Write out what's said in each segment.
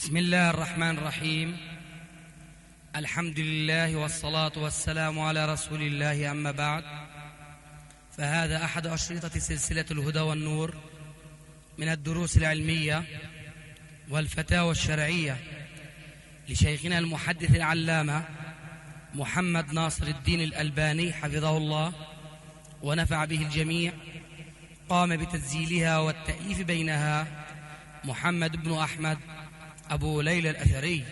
بسم الله الرحمن الرحيم. الحمد لله والصلاة والسلام على رسول الله، أما بعد، فهذا أحد أشرطة سلسلة الهدى والنور من الدروس العلمية والفتاوى الشرعية لشيخنا المحدث العلامة محمد ناصر الدين الألباني حفظه الله ونفع به الجميع. قام بتسجيلها والتأليف بينها محمد بن أحمد أبو ليلى الأثري.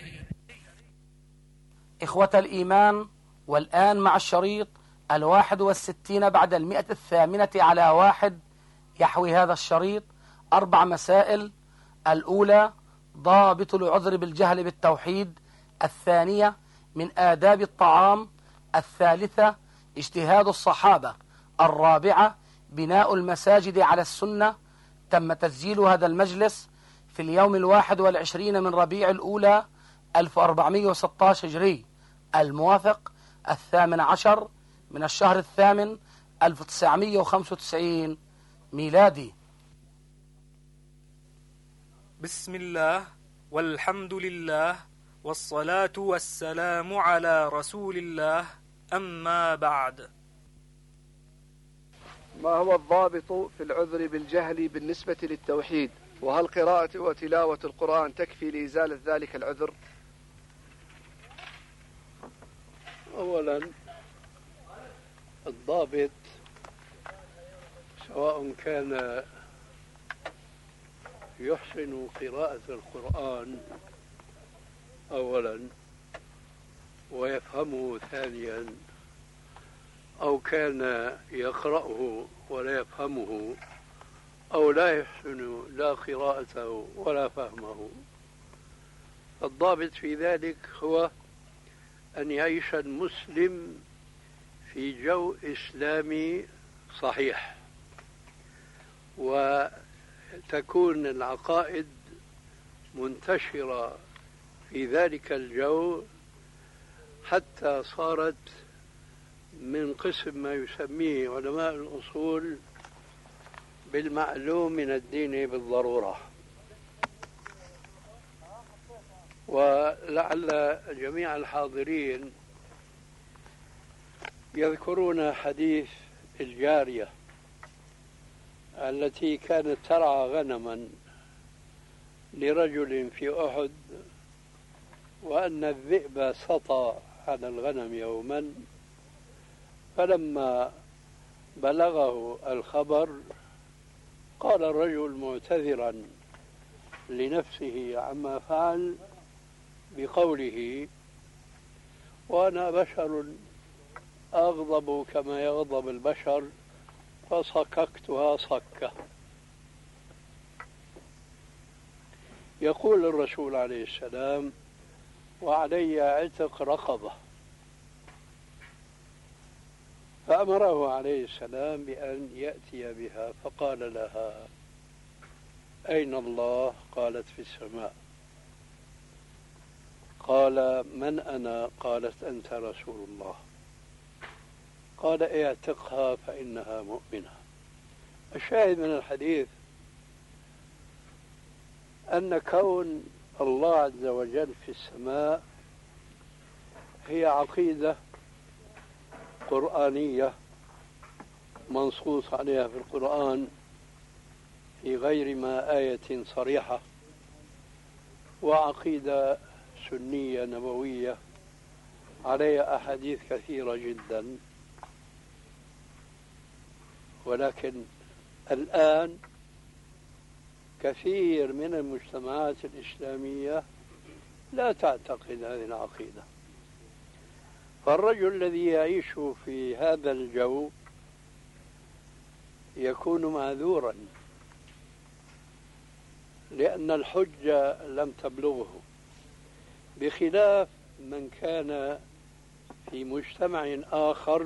إخوة الإيمان، والآن مع الشريط 61 بعد 108 يحوي هذا الشريط 4 مسائل: الأولى ضابط العذر بالجهل بالتوحيد، الثانية من آداب الطعام، الثالثة اجتهاد الصحابة، الرابعة بناء المساجد على السنة. تم تسجيل هذا المجلس في اليوم 21 من ربيع الأولى 1416 هجري، الموافق 18 من الشهر الثامن 1995 ميلادي. بسم الله والحمد لله والصلاة والسلام على رسول الله، أما بعد. ما هو الضابط في العذر بالجهل بالنسبة للتوحيد؟ وهل قراءة وتلاوة القرآن تكفي لإزالة ذلك العذر؟ أولا، الضابط سواء كان يحسن قراءة القرآن أولا ويفهمه ثانيا، أو كان يقرأه ولا يفهمه، أو لا يحسن لا قراءته ولا فهمه، الضابط في ذلك هو أن يعيش المسلم في جو إسلامي صحيح، وتكون العقائد منتشرة في ذلك الجو حتى صارت من قسم ما يسميه علماء الأصول بالمعلوم من الدين بالضرورة. ولعل جميع الحاضرين يذكرون حديث الجارية التي كانت ترعى غنما لرجل في أحد، وأن الذئب سطى على الغنم يوما، فلما بلغه الخبر قال الرجل معتذرا لنفسه عما فعل بقوله: وأنا بشر أغضب كما يغضب البشر، فصككتها صكة. يقول الرسول عليه السلام: وعلي عتق رقبة. فأمره عليه السلام بأن يأتي بها، فقال لها: أين الله؟ قالت: في السماء. قال: من أنا؟ قالت: أنت رسول الله. قال: اعتقها فإنها مؤمنة. الشاهد من الحديث أن كون الله عز وجل في السماء هي عقيدة قرآنية منصوص عليها في القرآن في غير ما آية صريحة، وعقيدة سنية نبوية عليها أحاديث كثيرة جدا. ولكن الآن كثير من المجتمعات الإسلامية لا تعتقد هذه العقيدة، فالرجل الذي يعيش في هذا الجو يكون معذورا، لأن الحجة لم تبلغه، بخلاف من كان في مجتمع آخر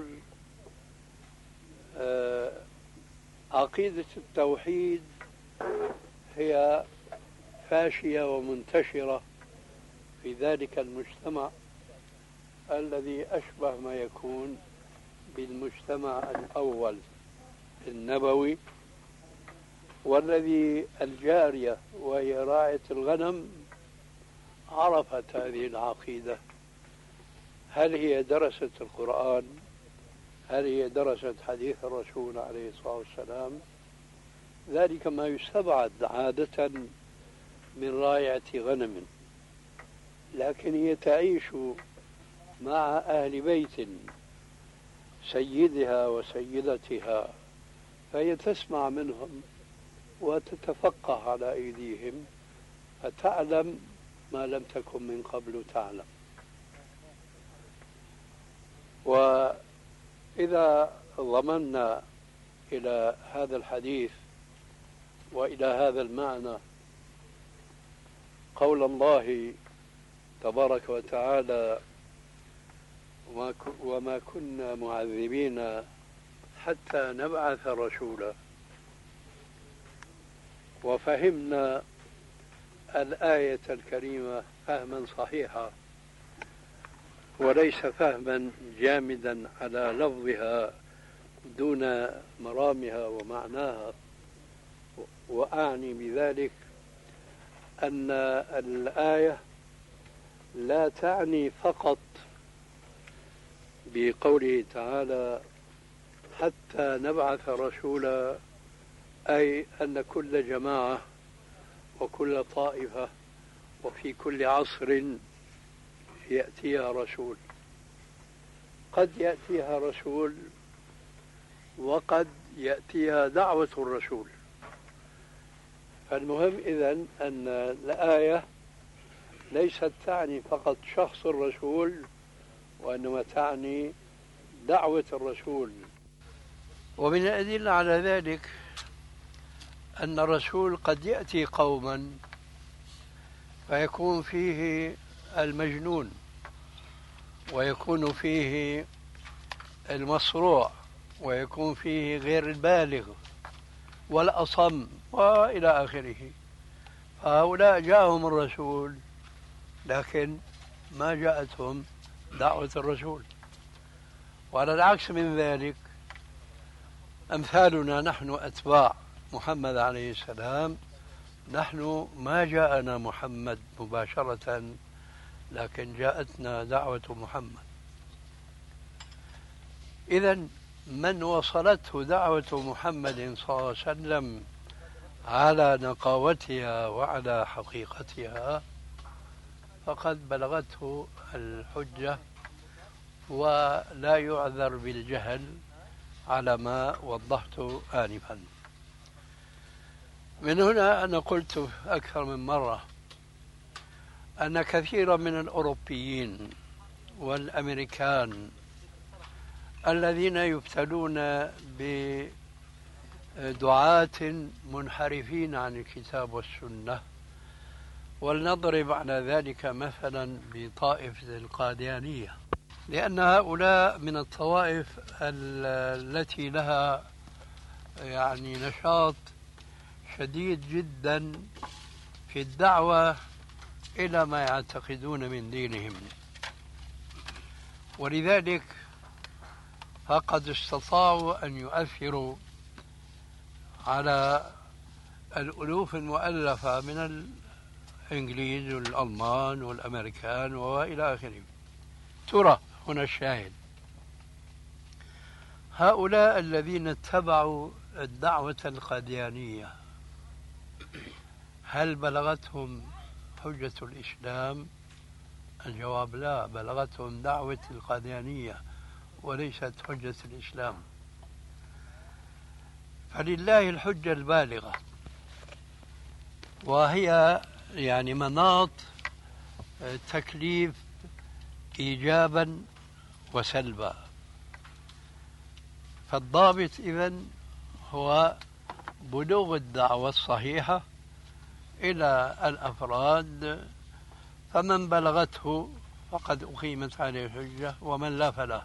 عقيدة التوحيد هي فاشية ومنتشرة في ذلك المجتمع الذي أشبه ما يكون بالمجتمع الأول النبوي، والذي الجارية وهي راعية الغنم عرفت هذه العقيدة، هل هي درست القرآن؟ هل هي درست حديث الرسول عليه الصلاة والسلام؟ ذلك ما يستبعد عادة من راية غنم، لكن هي تعيش مع أهل بيت سيدها وسيدتها، فهي تسمع منهم وتتفقه على أيديهم، فتعلم ما لم تكن من قبل تعلم. وإذا ضمنا إلى هذا الحديث وإلى هذا المعنى قول الله تبارك وتعالى: وما كنا معذبين حتى نبعث رسولا، وفهمنا الآية الكريمة فهما صحيحا وليس فهما جامدا على لفظها دون مرامها ومعناها. وأعني بذلك أن الآية لا تعني فقط بقوله تعالى حتى نبعث رسولا، أي أن كل جماعة وكل طائفة وفي كل عصر يأتيها رسول. قد يأتيها رسول وقد يأتيها دعوة الرسول. فالمهم إذن أن الآية ليست تعني فقط شخص الرسول، وإنما تعني دعوة الرسول. ومن الأدلة على ذلك أن الرسول قد يأتي قوما فيكون فيه المجنون، ويكون فيه المصروع، ويكون فيه غير البالغ والأصم وإلى آخره. فهؤلاء جاءهم الرسول لكن ما جاءتهم دعوة الرسول. وعلى العكس من ذلك أمثالنا نحن أتباع محمد عليه السلام، نحن ما جاءنا محمد مباشرة لكن جاءتنا دعوة محمد. إذن من وصلته دعوة محمد صلى الله عليه وسلم على نقاوتها وعلى حقيقتها فقد بلغته الحجة، ولا يعذر بالجهل على ما وضحته آنفا. من هنا أنا قلت أكثر من مرة أن كثيرا من الأوروبيين والأمريكان الذين يبتلون بدعاة منحرفين عن الكتاب والسنة، ولنضرب على ذلك مثلا بطائفة القاديانية، لأن هؤلاء من الطوائف التي لها نشاط شديد جدا في الدعوة إلى ما يعتقدون من دينهم، ولذلك فقد استطاعوا أن يؤثروا على الألوف المؤلفة من الإنجليز والألمان والأمريكان وإلى آخره. ترى هنا الشاهد: هؤلاء الذين اتبعوا الدعوة القاديانية هل بلغتهم حجة الإسلام؟ الجواب لا، بلغتهم دعوة القاديانية وليست حجة الإسلام. فلله الحجة البالغة، وهي مناط تكليف إيجابا وسلبا. فالضابط إذن هو بلوغ الدعوة الصحيحة إلى الأفراد، فمن بلغته فقد أقيمت عليه الحجة، ومن لا فلا.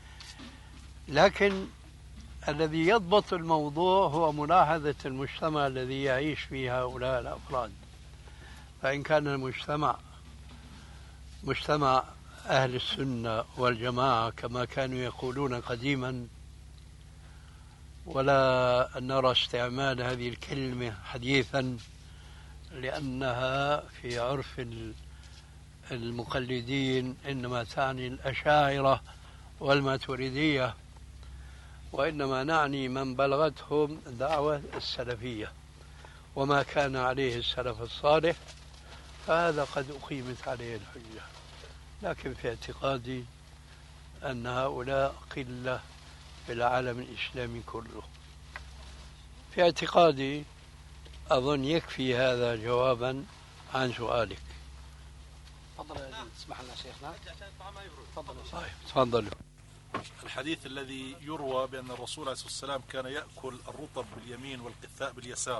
لكن الذي يضبط الموضوع هو ملاحظة المجتمع الذي يعيش فيه هؤلاء الأفراد. فإن كان المجتمع مجتمع أهل السنة والجماعة كما كانوا يقولون قديما، ولا نرى استعمال هذه الكلمة حديثا لأنها في عرف المقلدين إنما تعني الأشاعرة والماتريدية، وإنما نعني من بلغتهم دعوة السلفية وما كان عليه السلف الصالح، فهذا قد أقيمت عليه الحجة. لكن في اعتقادي أن هؤلاء قلة في العالم الإسلامي كله. في اعتقادي أظن يكفي هذا جوابا عن سؤالك. تفضل اسمح لنا شيخنا. تفضل. الحديث الذي يروى بأن الرسول عليه الصلاة والسلام كان يأكل الرطب باليمين والقثاء باليسار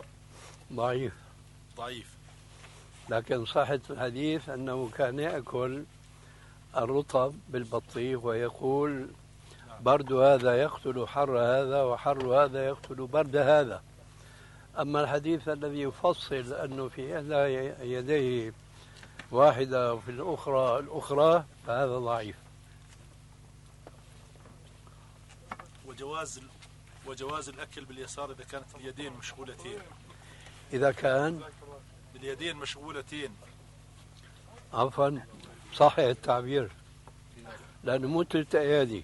ضعيف. لكن صحة الحديث أنه كان يأكل الرطب بالبطيخ ويقول برد هذا يقتل حر هذا وحر هذا يقتل برد هذا. أما الحديث الذي يفصل أنه في إحدى يديه واحدة وفي الأخرى فهذا ضعيف. وجواز الأكل باليسار إذا كانت اليدين مشغولتين. إذا كان اليدين مشغولتين، عفوا صحيح التعبير، لأنه مو 3 أيادي.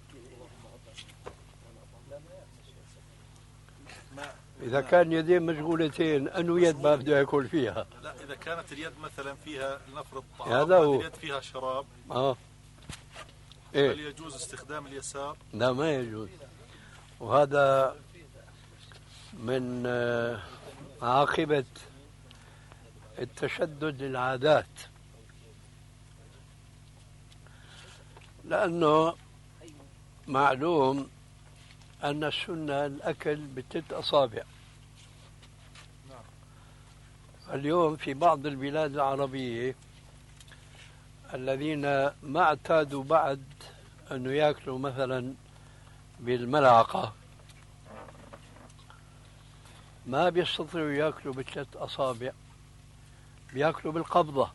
إذا كان يدين مشغولتين أنه يد ما بده يأكل فيها. لا، إذا كانت اليد مثلا فيها لنفرض طعام، هذا هو. اليد فيها شراب، إيه؟ هل يجوز استخدام اليسار؟ لا، ما يجوز. وهذا من عاقبة التشدد للعادات، لأنه معلوم أن السنة الأكل ب3 أصابع. اليوم في بعض البلاد العربية الذين ما اعتادوا بعد أنه يأكلوا مثلا بالملعقة ما بيستطيعوا يأكلوا ب3 أصابع، بيأكلوا بالقبضة.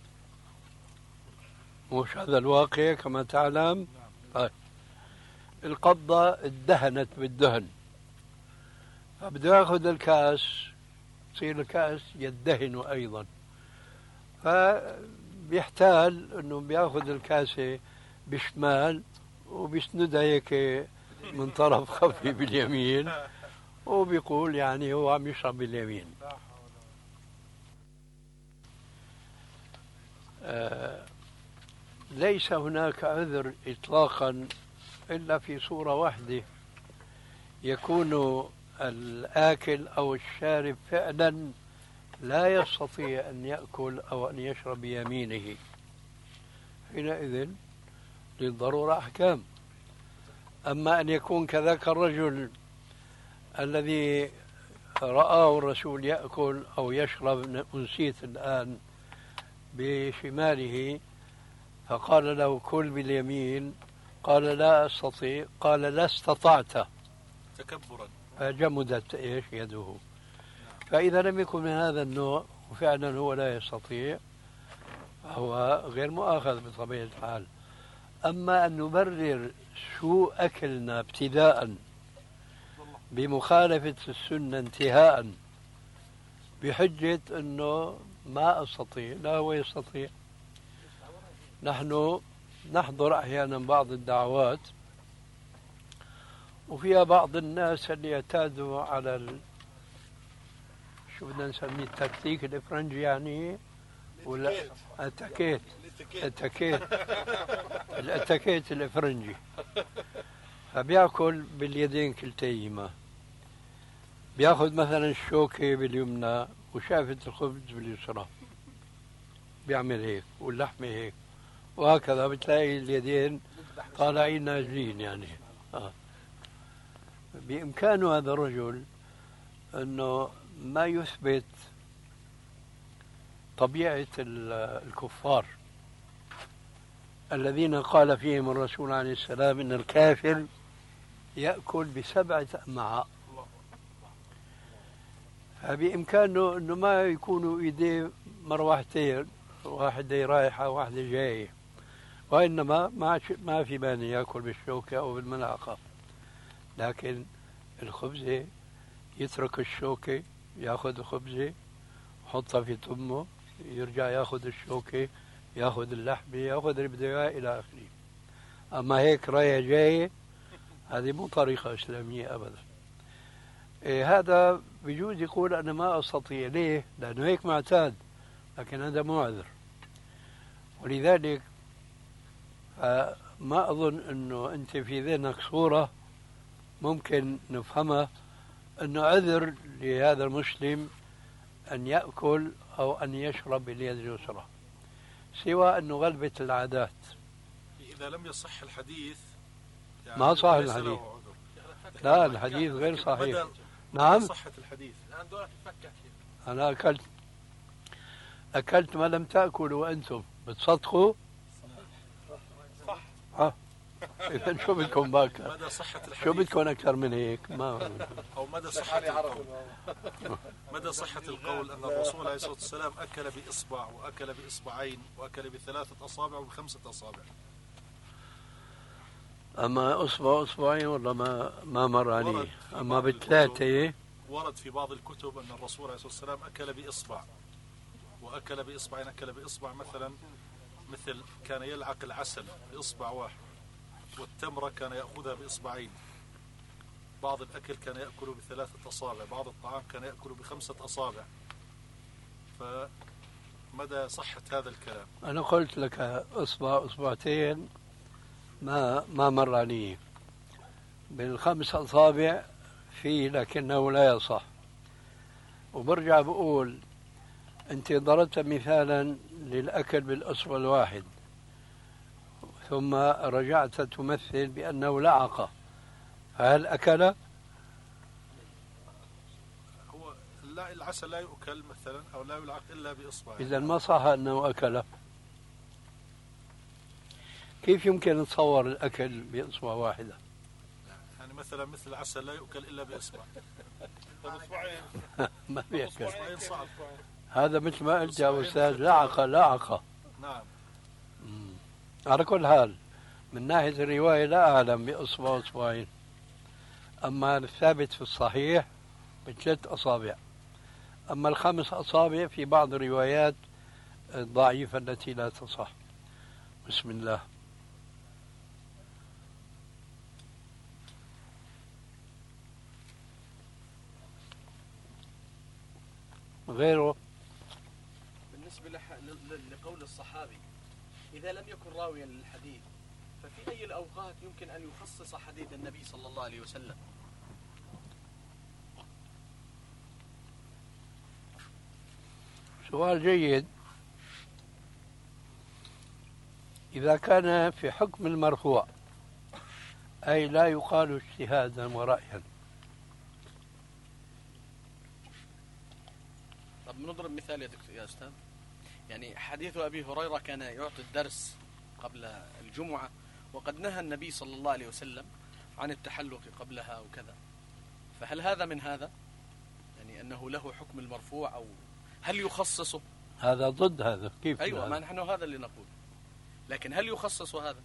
مش هذا الواقع كما تعلم؟ طيب. القبضة ادهنت بالدهن، فبده ياخذ الكاس يصير الكاس يدهن أيضا، فبيحتال أنه بياخذ الكاسة بشمال وبيسندها هيك من طرف خفي باليمين، وبيقول يعني هو عم يشرب باليمين. ليس هناك عذر إطلاقا إلا في صورة واحدة، يكون الآكل أو الشارب فعلا لا يستطيع أن يأكل أو أن يشرب بيمينه، حينئذ للضرورة أحكام. أما أن يكون كذاك الرجل الذي رآه الرسول يأكل أو يشرب، أنسيت الآن، بشماله فقال له كل باليمين، قال لا أستطيع، قال لا استطعت، تكبرا، فجمدت إيش يده. فإذا لم يكن من هذا النوع وفعلا هو لا يستطيع هو غير مؤاخذ بطبيعة الحال. أما أن نبرر سوء أكلنا ابتداء بمخالفة السنة انتهاء بحجة أنه ما أستطيع، لا هو يستطيع. نحن نحضر أحيانا بعض الدعوات وفيها بعض الناس اللي يعتادوا على شو بدنا نسميه التكتيك الإفرنجي يعني، ولا الاتاكيت الإفرنجي، فبيأكل باليدين كلتيهما، بياخذ مثلا الشوكة باليمنى وشافة الخبز باليسرى، بيعمل هيك واللحمة هيك، وهكذا بتلاقي اليدين طالعين نازلين يعني. بإمكانه هذا الرجل أنه ما يثبت طبيعة الكفار الذين قال فيهم الرسول عليه السلام إن الكافر يأكل ب7 أمعاء. فبإمكانه أنه ما يكونوا إيديه مروحتين، واحدة رايحة واحدة جاية، وإنما ما في مانع يأكل بالشوكة أو بالملعقة. لكن الخبزة يترك الشوكة، يأخذ الخبزة يحطها في تمه، يرجع يأخذ الشوكة يأخذ اللحمة يأخذ البداية إلى آخره. أما هيك رايح جاي هذه مو طريقة إسلامية أبدا. هذا بجوز يقول أنا ما أستطيع. ليه؟ لأنه هيك معتاد، لكن هذا مو عذر. ولذلك ما أظن أنه أنت في ذهنك صورة ممكن نفهمها أنه عذر لهذا المسلم أن يأكل أو أن يشرب باليد اليسرى، سوى أنه غلبة العادات. إذا لم يصح الحديث يعني ما صح ليس له الحديث. عذر. لا، الحديث غير لكن صحيح. مدى نعم، صحة الحديث. أنا أكلت ما لم تأكلوا وأنتم بتصدقوا. صح. إذا شو بدكم باكر؟ مدى صحة الحديث شو بدكم أكثر من هيك؟ ما أو مدى صحة القول. مدى صحة القول أن الرسول عليه الصلاة والسلام أكل بإصبع وأكل بإصبعين وأكل ب3 أصابع وب5 أصابع. أما أصبعين والله ما مر علي. أما بالثلاثة ورد في بعض الكتب أن الرسول عليه الصلاة والسلام أكل بإصبع وأكل بإصبعين. أكل بإصبع مثل كان يلعق العسل بإصبع واحد، والتمرة كان يأخذها بإصبعين. بعض الأكل كان يأكل ب3 أصابع، بعض الطعام كان يأكل ب5 أصابع. فمدى صحة هذا الكلام؟ أنا قلت لك أصبعتين ما مر علي. بال5 أصابع فيه لكنه لا يصح. وبرجع بقول أنت ضربت مثالا للأكل بالأصبع الواحد، ثم رجعت تمثل بأنه لعق، فهل أكل؟ هو العسل لا يؤكل مثلا أو لا يلعق إلا بإصبع. إذا ما صح أنه أكل. كيف يمكن نتصور الأكل بإصبع واحدة؟ يعني مثل العسل لا يؤكل إلا بإصبع. ما بيأكل. إصبعين صعب. هذا مثل ما قلت يا أستاذ، لعق. نعم. على كل حال من ناحية الرواية لا أعلم بإصبعين، أما الثابت في الصحيح ب3 أصابع. أما ال5 أصابع في بعض الروايات الضعيفة التي لا تصح. بسم الله. غيره. بالنسبة لقول الصحابي إذا لم يكن راويا للحديث، ففي أي الأوقات يمكن أن يخصص حديث النبي صلى الله عليه وسلم؟ سؤال جيد. إذا كان في حكم المرفوع، أي لا يقال اجتهادا ورأيا. طب نضرب مثال يا دكتور يا أستاذ. يعني حديث أبي هريرة كان يعطي الدرس قبل الجمعة، وقد نهى النبي صلى الله عليه وسلم عن التحلق قبلها وكذا، فهل هذا من هذا؟ يعني أنه له حكم المرفوع، أو هل يخصصه؟ هذا ضد هذا. كيف؟ أيوة، ما نحن هذا اللي نقول، لكن هل يخصص هذا؟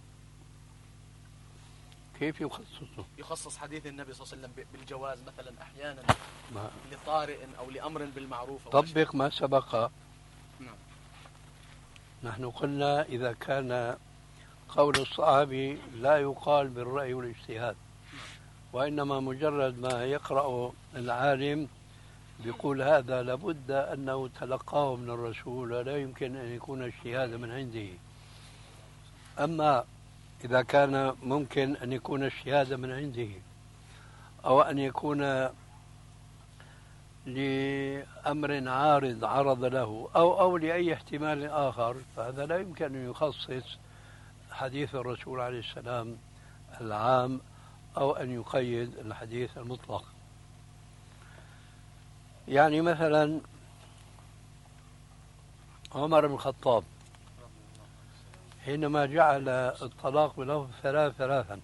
كيف يخصصه؟ يخصص حديث النبي صلى الله عليه وسلم بالجواز مثلا أحيانا لطارئ أو لأمر بالمعروف. طبق ما سبق. نعم. نحن قلنا إذا كان قول الصحابي لا يقال بالرأي والاجتهاد، وإنما مجرد ما يقرأ العالم بيقول هذا لابد أنه تلقاه من الرسول ولا يمكن أن يكون اجتهاد من عنده. أما إذا كان ممكن أن يكون اجتهاد من عنده أو أن يكون لأمر عارض عرض له أو لأي احتمال آخر، فهذا لا يمكن أن يخصص حديث الرسول عليه السلام العام أو أن يقيد الحديث المطلق. يعني مثلا عمر بن الخطاب حينما جعل الطلاق له ثلاثا،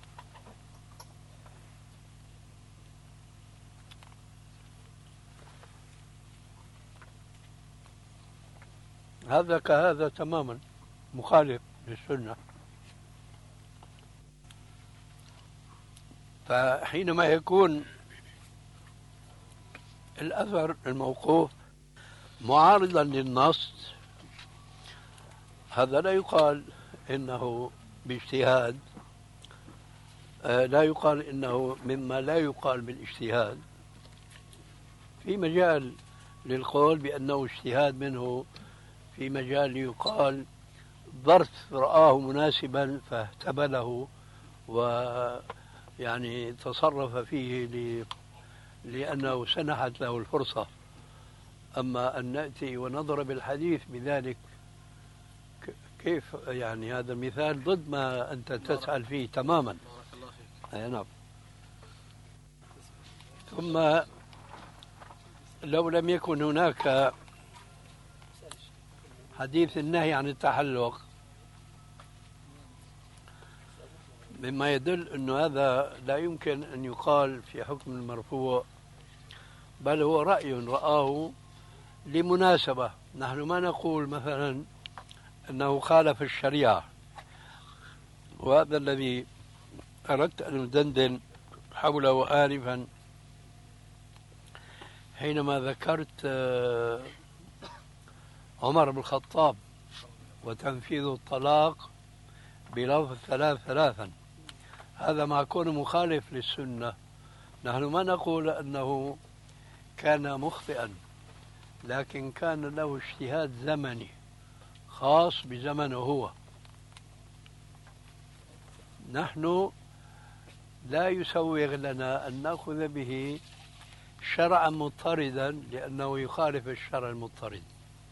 هذا كهذا تماما مخالف للسنة. فحينما يكون الأثر الموقوف معارضا للنص، هذا لا يقال إنه باجتهاد، لا يقال إنه مما لا يقال بالاجتهاد. في مجال للقول بأنه اجتهاد منه، في مجال يقال ظرف رآه مناسبا فاهتبله ويعني تصرف فيه لأنه سنحت له الفرصة. أما أن نأتي ونضرب الحديث بذلك كيف؟ يعني هذا المثال ضد ما أنت تسأل فيه تماما. بارك الله فيك. أي نعم. ثم لو لم يكن هناك حديث النهي عن التحلق، مما يدل أن هذا لا يمكن أن يقال في حكم المرفوع، بل هو رأي رآه لمناسبة. نحن ما نقول مثلا أنه خالف الشريعة، وهذا الذي أردت أن أدندن حوله آنفا حينما ذكرت عمر بن الخطاب وتنفيذ الطلاق بلفظ ثلاثا. هذا مع كونه مخالف للسنة. نحن ما نقول أنه كان مخطئا، لكن كان له اجتهاد زمني خاص بزمنه هو. نحن لا يسوغ لنا أن نأخذ به شرعا مضطردا لأنه يخالف الشرع المضطرد.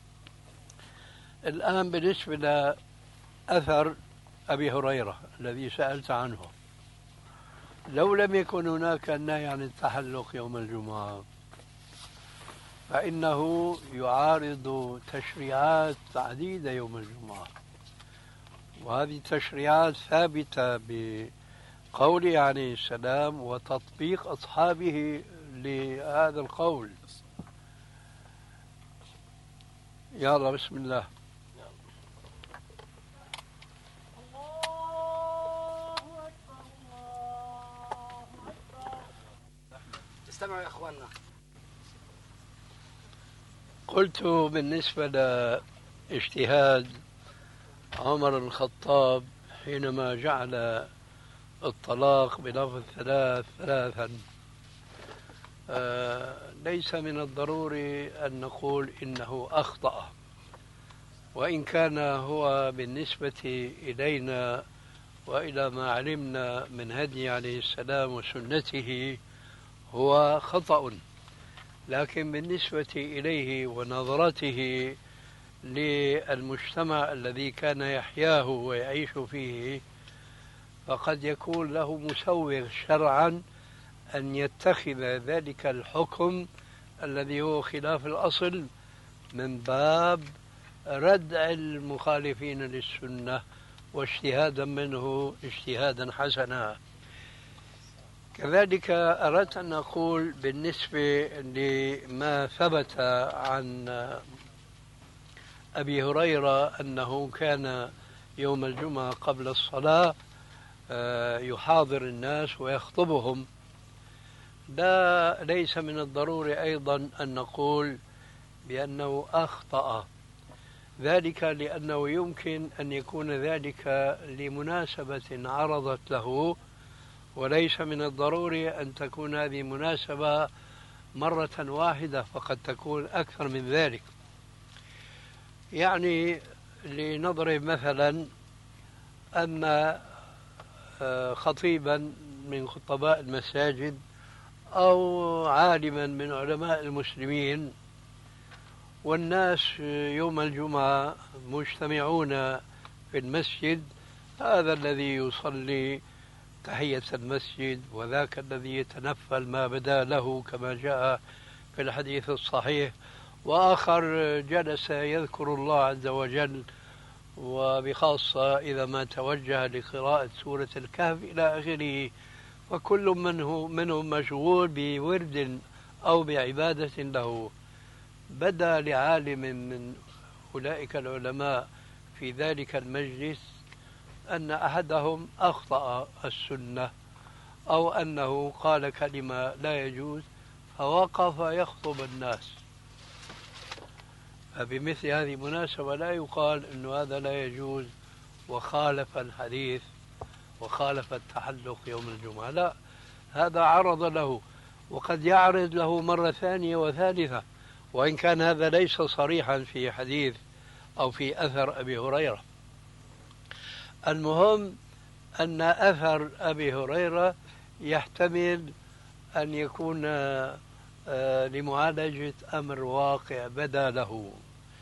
الآن بالنسبة لأثر أبي هريرة الذي سألت عنه، لو لم يكن هناك النهي عن التحلق يوم الجمعة فإنه يعارض تشريعات عديدة يوم الجمعة، وهذه التشريعات ثابتة بقوله عليه السلام وتطبيق أصحابه لهذا القول. يلا بسم الله. استمعوا يا أخواننا. قلت بالنسبة لاجتهاد عمر بن الخطاب حينما جعل الطلاق بلفظ ثلاثا، ليس من الضروري أن نقول إنه أخطأ، وإن كان هو بالنسبة إلينا وإلى ما علمنا من هدي عليه السلام وسنته هو خطأ، لكن بالنسبة إليه ونظرته للمجتمع الذي كان يحياه ويعيش فيه فقد يكون له مسوغ شرعا أن يتخذ ذلك الحكم الذي هو خلاف الأصل من باب ردع المخالفين للسنة واجتهادا منه اجتهادا حسنا. كذلك أردت أن أقول بالنسبة لما ثبت عن أبي هريرة أنه كان يوم الجمعة قبل الصلاة يحاضر الناس ويخطبهم، ليس من الضروري أيضا أن نقول بأنه أخطأ، ذلك لأنه يمكن أن يكون ذلك لمناسبة عرضت له، وليس من الضروري أن تكون هذه مناسبة مرة واحدة، فقد تكون أكثر من ذلك. يعني لنضرب مثلا أن خطيبا من خطباء المساجد أو عالما من علماء المسلمين والناس يوم الجمعة مجتمعون في المسجد، هذا الذي يصلي تحية المسجد وذاك الذي يتنفل ما بدا له كما جاء في الحديث الصحيح، وآخر جلس يذكر الله عز وجل، وبخاصة إذا ما توجه لقراءة سورة الكهف إلى آخره، وكل منهم مشغول بورد أو بعبادة له. بدا لعالم من أولئك العلماء في ذلك المجلس أن أحدهم أخطأ السنة أو أنه قال كلمة لا يجوز، فوقف يخطب الناس. فبمثل هذه المناسبة لا يقال أن هذا لا يجوز وخالف الحديث وخالف التحلق يوم الجمعة، لا، هذا عرض له وقد يعرض له مرة ثانية وثالثة، وإن كان هذا ليس صريحا في حديث أو في أثر أبي هريرة. المهم أن أثر أبي هريرة يحتمل أن يكون لمعالجة أمر واقع بدا له،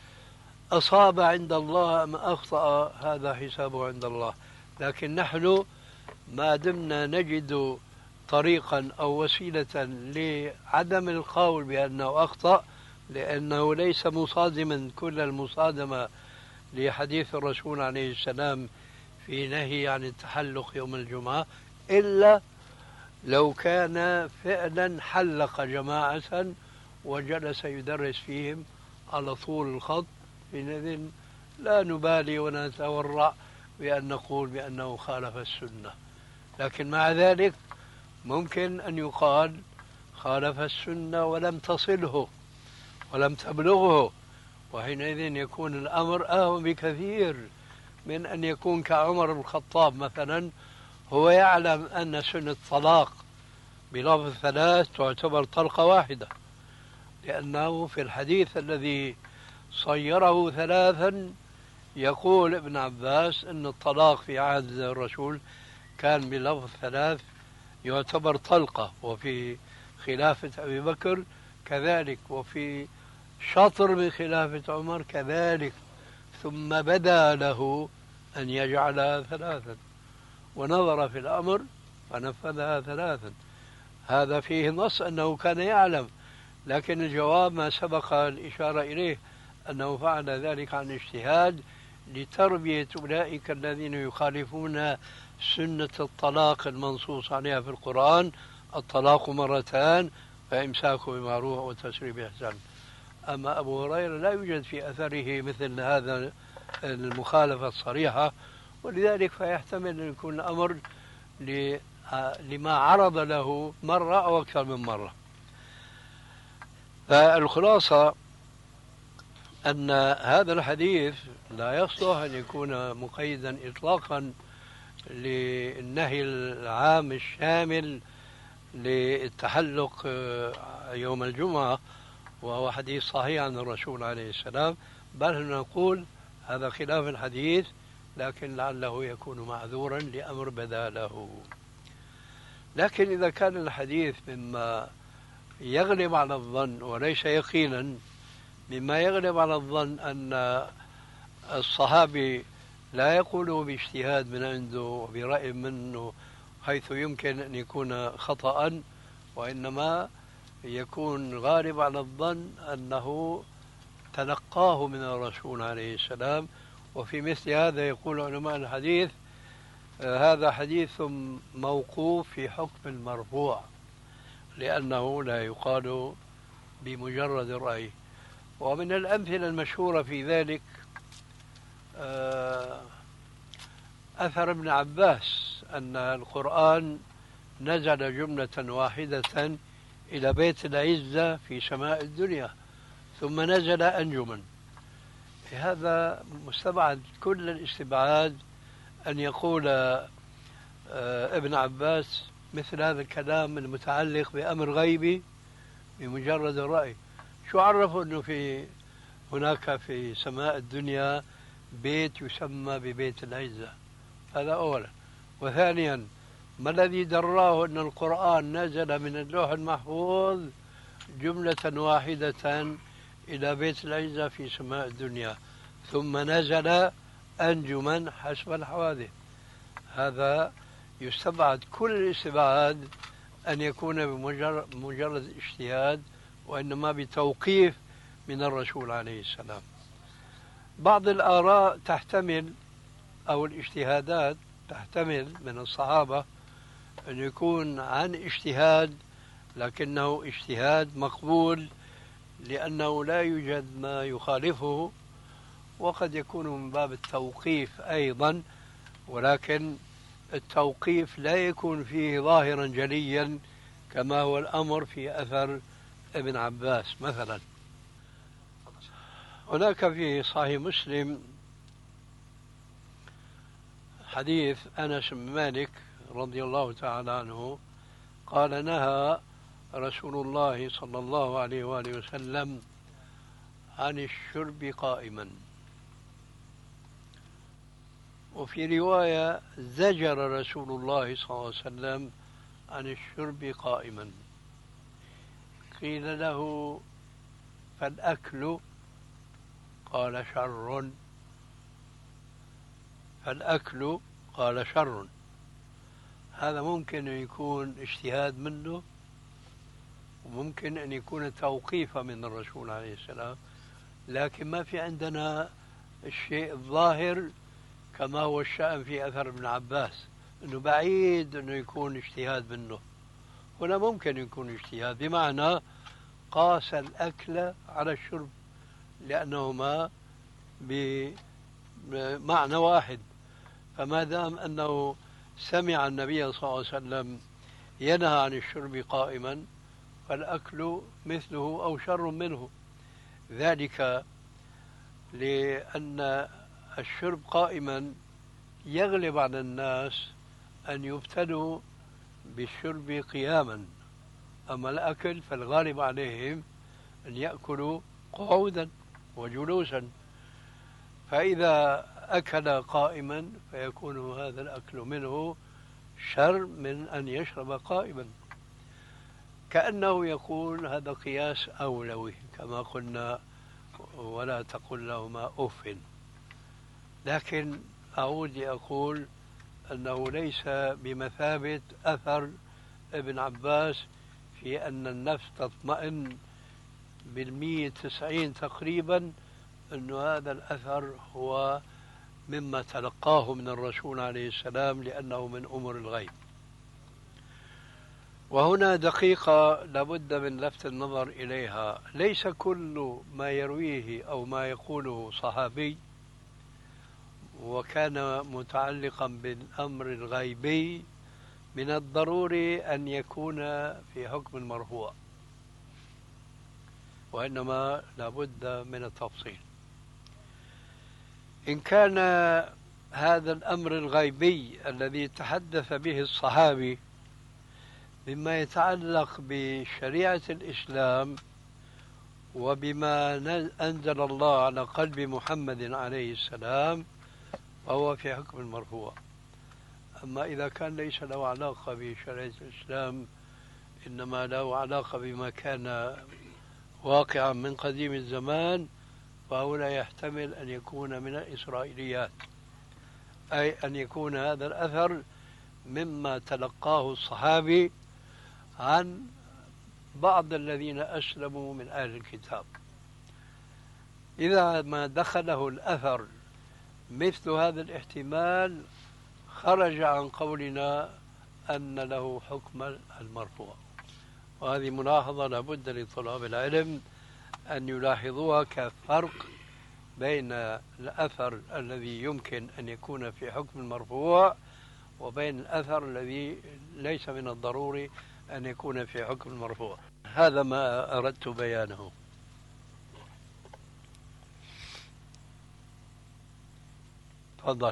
أصاب عند الله أم أخطأ هذا حسابه عند الله، لكن نحن ما دمنا نجد طريقا أو وسيلة لعدم القول بأنه أخطأ، لأنه ليس مصادما كل المصادمة لحديث الرسول عليه السلام في نهي عن التحلق يوم الجمعة، إلا لو كان فعلا حلق جماعة وجلس يدرس فيهم على طول الخط، حينئذ لا نبالي ونتورع بأن نقول بأنه خالف السنة. لكن مع ذلك ممكن أن يقال خالف السنة ولم تصله ولم تبلغه، وحينئذ يكون الأمر أهون بكثير من أن يكون كعمر بن الخطاب مثلا، هو يعلم أن سنة الطلاق بلفظ ثلاث تعتبر طلقة واحدة، لأنه في الحديث الذي صيره ثلاثا يقول ابن عباس أن الطلاق في عهد الرسول كان بلفظ ثلاث يعتبر طلقة، وفي خلافة أبي بكر كذلك، وفي شطر من خلافة عمر كذلك، ثم بدا له أن يجعلها ثلاثا ونظر في الأمر فنفذها ثلاثا. هذا فيه نص أنه كان يعلم، لكن الجواب ما سبق الإشارة إليه أنه فعل ذلك عن اجتهاد لتربية أولئك الذين يخالفون سنة الطلاق المنصوص عليها في القرآن: الطلاق مرتان فإمساك بمعروف وتسريح بإحسان. أما أبو هريرة لا يوجد في أثره مثل هذا المخالفة الصريحة، ولذلك فيحتمل أن يكون الأمر لما عرض له مرة أو أكثر من مرة. فالخلاصة أن هذا الحديث لا يصلح أن يكون مقيدا إطلاقا للنهي العام الشامل للتحلق يوم الجمعة، وهو حديث صحيح عن الرسول عليه السلام، بل نقول هذا خلاف الحديث، لكن لعله يكون معذورا لأمر بدا له. لكن إذا كان الحديث مما يغلب على الظن وليس يقينا، مما يغلب على الظن أن الصحابي لا يقول باجتهاد من عنده وبرأي منه حيث يمكن أن يكون خطأ، وإنما يكون غالب على الظن أنه تلقاه من الرسول عليه السلام. وفي مثل هذا يقول علماء الحديث هذا حديث موقوف في حكم المرفوع، لأنه لا يقال بمجرد الرأي. ومن الأمثلة المشهورة في ذلك أثر ابن عباس أن القرآن نزل جملة واحدة إلى بيت العزة في سماء الدنيا ثم نزل أنجما. هذا مستبعد كل الاستبعاد أن يقول ابن عباس مثل هذا الكلام المتعلق بأمر غيبي بمجرد الرأي. شو عرفوا أنه هناك في سماء الدنيا بيت يسمى ببيت العزة؟ هذا أولا. وثانيا، ما الذي دراه أن القرآن نزل من اللوح المحفوظ جملة واحدة إلى بيت العزة في سماء الدنيا ثم نزل أنجما حسب الحوادث؟ هذا يستبعد كل الاستبعاد أن يكون بمجرد اجتهاد، وإنما بتوقيف من الرسول عليه السلام. بعض الآراء تحتمل أو الاجتهادات تحتمل من الصحابة أن يكون عن اجتهاد، لكنه اجتهاد مقبول لأنه لا يوجد ما يخالفه، وقد يكون من باب التوقيف أيضا، ولكن التوقيف لا يكون فيه ظاهرا جليا كما هو الأمر في أثر ابن عباس مثلا. هناك في صحيح مسلم حديث أنس بن مالك رضي الله تعالى عنه قال نهى رسول الله صلى الله عليه وآله وسلم عن الشرب قائما. وفي رواية زجر رسول الله صلى الله عليه وسلم عن الشرب قائما. قيل له فالأكل؟ قال شر. فالأكل قال شر. هذا ممكن أن يكون اجتهاد منه، وممكن أن يكون توقيفا من الرسول عليه السلام، لكن ما في عندنا الشيء الظاهر كما هو الشأن في أثر ابن عباس، أنه بعيد أنه يكون اجتهاد منه. هنا ممكن يكون اجتهاد، بمعنى قاس الأكل على الشرب، لأنهما بمعنى واحد. فما دام أنه سمع النبي صلى الله عليه وسلم ينهى عن الشرب قائما، فالأكل مثله أو شر منه، ذلك لأن الشرب قائما يغلب على الناس أن يبتلوا بالشرب قياما، أما الأكل فالغالب عليهم أن يأكلوا قعودا وجلوسا، فإذا أكل قائما فيكون هذا الأكل منه شر من أن يشرب قائما. كأنه يقول هذا قياس أولوي كما قلنا، ولا تقل لهما أف. لكن أعود لأقول أنه ليس بمثابة أثر ابن عباس في أن النفس تطمئن 190 تقريبا، أن هذا الأثر هو مما تلقاه من الرسول عليه السلام، لأنه من أمور الغيب. وهنا دقيقة لابد من لفت النظر إليها، ليس كل ما يرويه أو ما يقوله صحابي وكان متعلقا بالأمر الغيبي من الضروري أن يكون في حكم المرفوع، وإنما لابد من التفصيل. إن كان هذا الأمر الغيبي الذي تحدث به الصحابي مما يتعلق بشريعة الإسلام وبما أنزل الله على قلب محمد عليه السلام، فهو في حكم المرفوع. أما إذا كان ليس له علاقة بشريعة الإسلام، إنما له علاقة بما كان واقعا من قديم الزمان، فهنا يحتمل أن يكون من الإسرائيليات، أي أن يكون هذا الأثر مما تلقاه الصحابي عن بعض الذين أسلموا من أهل الكتاب. إذا ما دخله الأثر مثل هذا الاحتمال خرج عن قولنا أن له حكم المرفوع. وهذه ملاحظة لابد لطلاب العلم أن يلاحظوها كفرق بين الأثر الذي يمكن أن يكون في حكم المرفوع وبين الأثر الذي ليس من الضروري أن يكون في حكم المرفوع. هذا ما أردت بيانه. تفضل.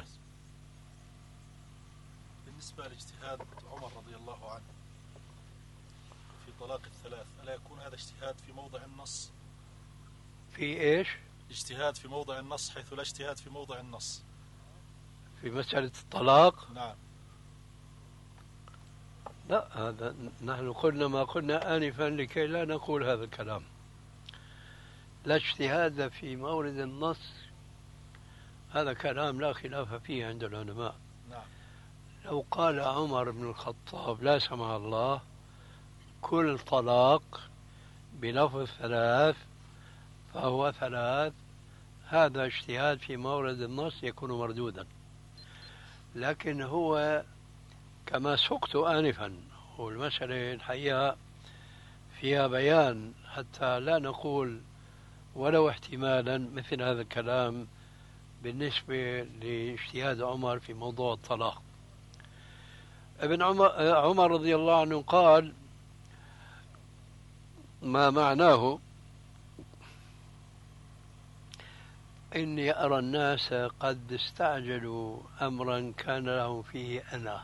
بالنسبة لاجتهاد عمر رضي الله عنه في طلاق الثلاث، ألا يكون هذا اجتهاد في موضع النص؟ في إيش؟ اجتهاد في موضع النص حيث لا اجتهاد في موضع النص في مسألة الطلاق؟ نعم. لا، هذا نحن قلنا ما قلنا آنفا لكي لا نقول هذا الكلام. لا اجتهاد في مورد النص، هذا كلام لا خلاف فيه عند العلماء. نعم. لو قال عمر بن الخطاب لا سمح الله كل طلاق بلفظ ثلاث فهو ثلاث، هذا اجتهاد في مورد النص يكون مردودا. لكن هو كما سقت آنفا، والمسألة الحقيقة فيها بيان حتى لا نقول ولو احتمالا مثل هذا الكلام بالنسبة لاجتهاد عمر في موضوع الطلاق. ابن عمر رضي الله عنه قال ما معناه إني أرى الناس قد استعجلوا أمرا كان لهم فيه أنا.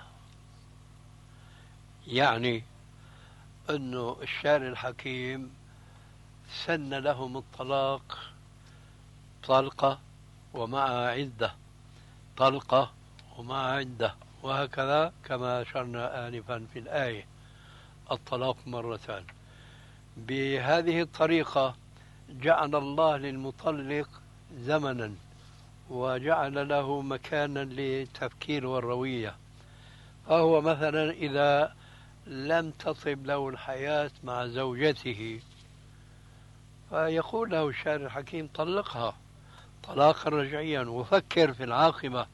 يعني أنه الشارع الحكيم سن لهم الطلاق طلقة ومع عدة، طلقة ومع عدة، وهكذا كما أشرنا آنفا في الآية الطلاق مرتان. بهذه الطريقة جعل الله للمطلق زمنا وجعل له مكانا للتفكير والروية. فهو مثلا إذا لم تطب له الحياة مع زوجته فيقول له الشارع الحكيم طلقها طلاقا رجعيا وفكر في العاقبة،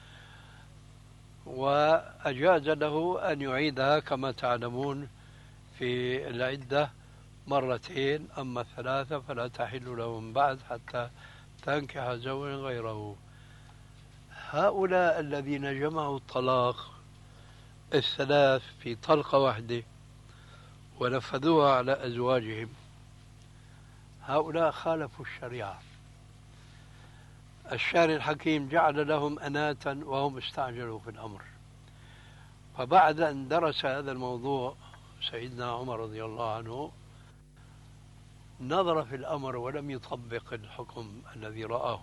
وأجاز له أن يعيدها كما تعلمون في العدة مرتين، أما الثلاثة فلا تحل له من بعد حتى تنكح زوجا غيره. هؤلاء الذين جمعوا الطلاق الثلاث في طلقة واحدة ونفذوها على أزواجهم، هؤلاء خالفوا الشريعة. الشارع الحكيم جعل لهم أناة وهم استعجلوا في الأمر. فبعد أن درس هذا الموضوع سيدنا عمر رضي الله عنه نظر في الأمر ولم يطبق الحكم الذي رآه،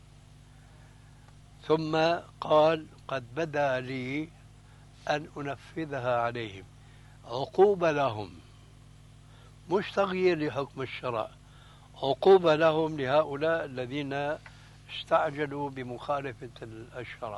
ثم قال قد بدا لي أن أنفذها عليهم عقوبة لهم، مش تغيير لحكم الشرع، عقوبة لهم لهؤلاء الذين استعجلوا بمخالفة الشرع،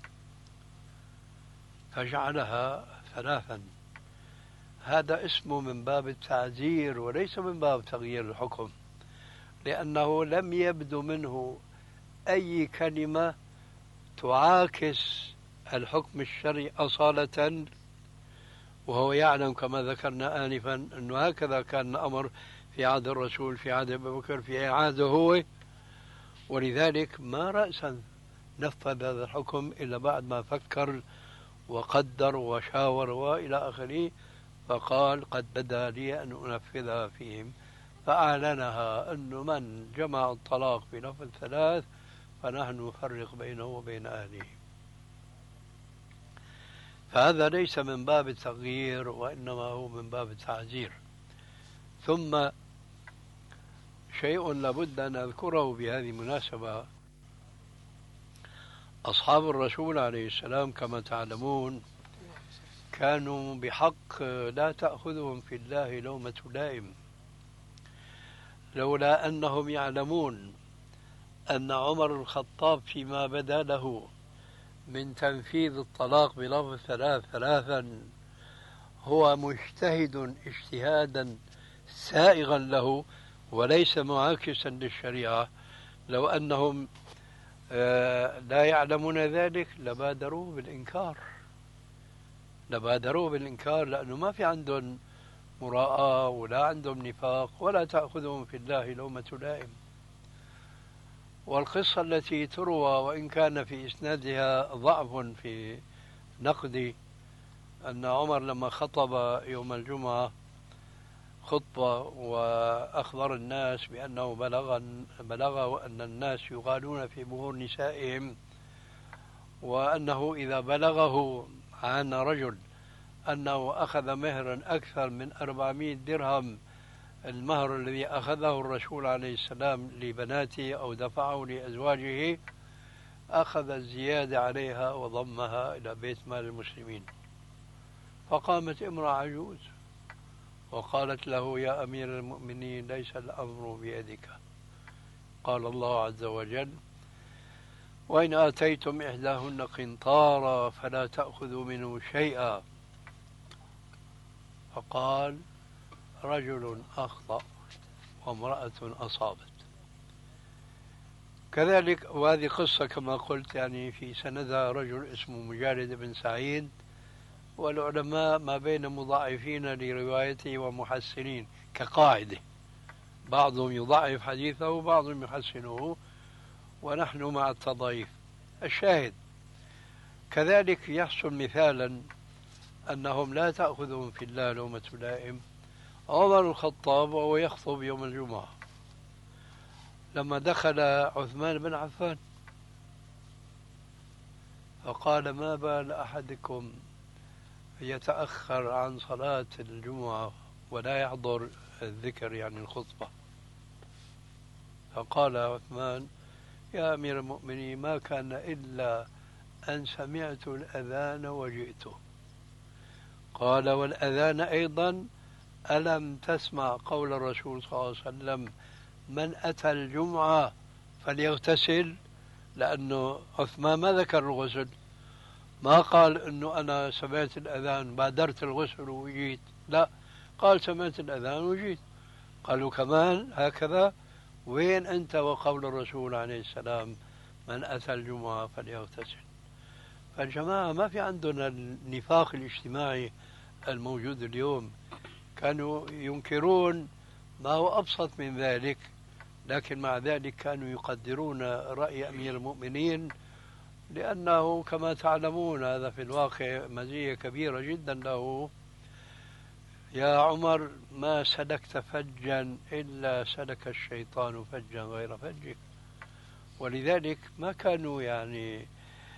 فجعلها ثلاثا. هذا اسمه من باب التعزير وليس من باب تغيير الحكم، لأنه لم يبدو منه أي كلمة تعاكس الحكم الشرعي أصالة، وهو يعلم كما ذكرنا آنفا أنه هكذا كان الأمر في عهد الرسول، في عهد أبي بكر، في عهده هو، ولذلك ما رأسا نفذ هذا الحكم إلا بعد ما فكر وقدر وشاور وإلى آخره، فقال قد بدا لي أن أنفذها فيهم، فأعلنها أنه من جمع الطلاق بلفظ ثلاث فنحن نفرق بينه وبين أهله. فهذا ليس من باب التغيير وإنما هو من باب التعزير. ثم شيء لابد أن أذكره بهذه المناسبة، أصحاب الرسول عليه السلام كما تعلمون كانوا بحق لا تأخذهم في الله لومة لائم، لولا أنهم يعلمون أن عمر الخطاب فيما بدا له من تنفيذ الطلاق بلفظ ثلاثا هو مجتهد اجتهادا سائغا له وليس معاكسا للشريعة، لو أنهم لا يعلمون ذلك لبادروا بالإنكار، لأنه ما في عندهم مراءة ولا عندهم نفاق ولا تأخذهم في الله لومة لائم. والقصة التي تروى وإن كان في إسنادها ضعف في نقدي، أن عمر لما خطب يوم الجمعة خطبة وأخبر الناس بأنه بلغ أن الناس يغالون في مهور نسائهم، وأنه إذا بلغه عن رجل أنه أخذ مهرا أكثر من 400 درهم، المهر الذي أخذه الرسول عليه السلام لبناته أو دفعه لأزواجه، أخذ الزيادة عليها وضمها إلى بيت مال المسلمين. فقامت امرأة عجوز وقالت له يا أمير المؤمنين ليس الأمر بيدك، قال الله عز وجل وإن آتيتم إحداهن قنطارا فلا تأخذوا منه شيئا، فقال رجل أخطأ وامرأة أصابت. كذلك وهذه قصة كما قلت يعني في سندها رجل اسمه مجالد بن سعيد، والعلماء ما بين مضاعفين لروايته ومحسنين كقاعدة، بعضهم يضعف حديثه وبعضهم يحسنه ونحن مع التضعيف. الشاهد كذلك يحصل مثالا أنهم لا تأخذهم في الله لومة لائم. عمر الخطاب وهو يخطب يوم الجمعة لما دخل عثمان بن عفان فقال: ما بال أحدكم يتأخر عن صلاة الجمعة ولا يحضر الذكر يعني الخطبة؟ فقال عثمان: يا أمير المؤمنين، ما كان إلا أن سمعت الأذان وجئته. قال: والأذان أيضا ألم تسمع قول الرسول صلى الله عليه وسلم: من أتى الجمعة فليغتسل؟ لأنه عثمان ما ذكر الغسل، ما قال أنه أنا سمعت الأذان بادرت الغسل وجيت، لا، قال سمعت الأذان وجيت. قالوا كمان هكذا؟ وين أنت وقول الرسول عليه السلام: من أتى الجمعة فليغتسل؟ فالجماعة ما في عندنا النفاق الاجتماعي الموجود اليوم، كانوا ينكرون ما هو أبسط من ذلك، لكن مع ذلك كانوا يقدرون رأي أمير المؤمنين، لأنه كما تعلمون هذا في الواقع مزية كبيرة جدا له. يا عمر، ما سلكت فجا إلا سلك الشيطان فجا غير فجك. ولذلك ما كانوا يعني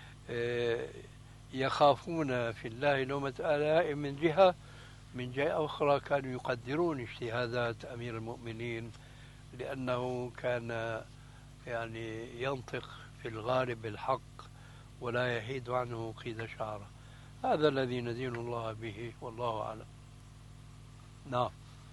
يخافون في الله لومة لائم من جهة أخرى كانوا يقدرون اجتهادات أمير المؤمنين، لأنه كان يعني ينطق في الغالب بالحق ولا يحيد عنه قيد شعره. هذا الذي ندين الله به، والله أعلم. نعم.